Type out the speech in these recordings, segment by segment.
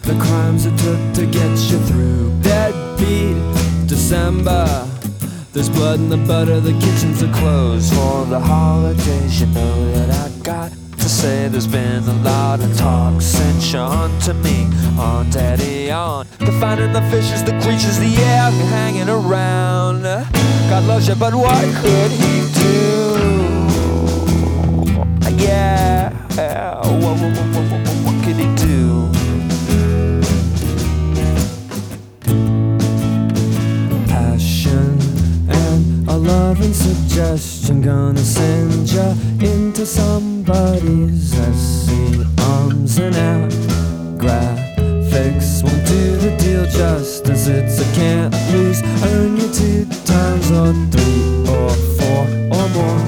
the crimes it took to get you through. Deadbeat December, there's blood in the butter, the kitchens are closed. For the holidays, you know that I got to say there's been a lot of talk since you're on to me, on daddy, on the finding the fishes, the creatures, the air hanging around. God loves you, but what could he do? Yeah, what could he do? Passion and a loving suggestion, gonna send you into somebody's SC arms and out. Graphics won't do the deal justice. It's a can't lose. Earn you 2 times or 3 or 4 or more.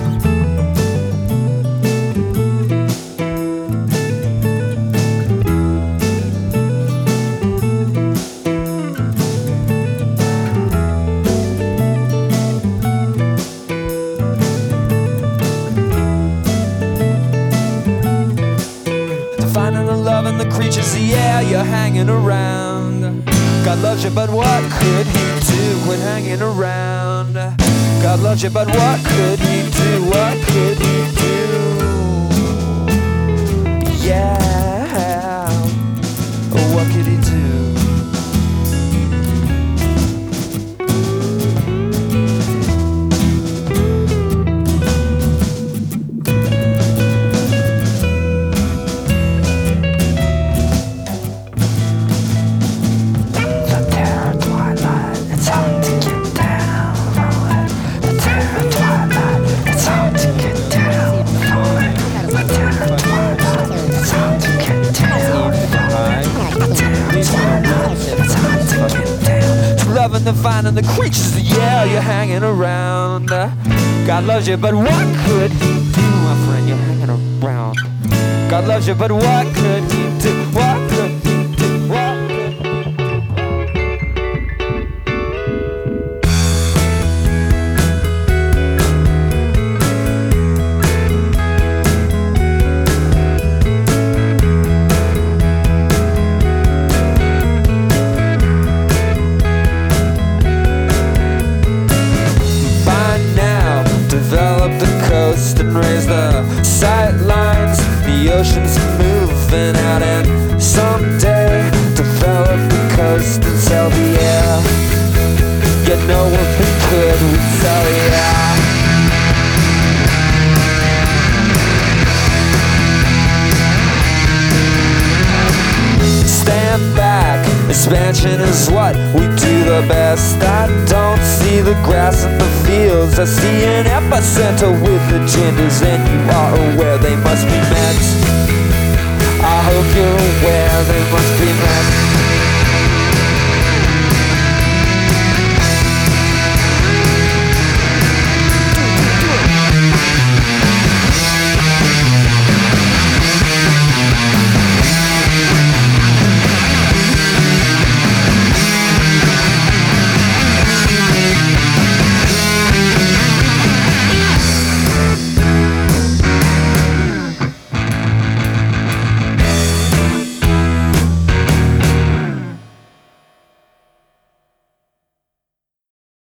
Finding the love in the creatures, the air you're hanging around. God loves you, but what could he do when hanging around? God loves you, but what could he do? What could he do? Yeah, what could he do? Loving the finding the creatures, the air you're hanging around. God loves you, but what could he do, my friend? You're hanging around. God loves you, but what could he do? What could he do? What could and raise the sight lines, the ocean's moving out, and someday develop the coast and sell the air. You know what we could, we sell the air. Stand back, expansion is what we do the best. I don't see the grass in the fields, I see an epicenter with agendas, and you are aware they must be met. I hope you're aware they must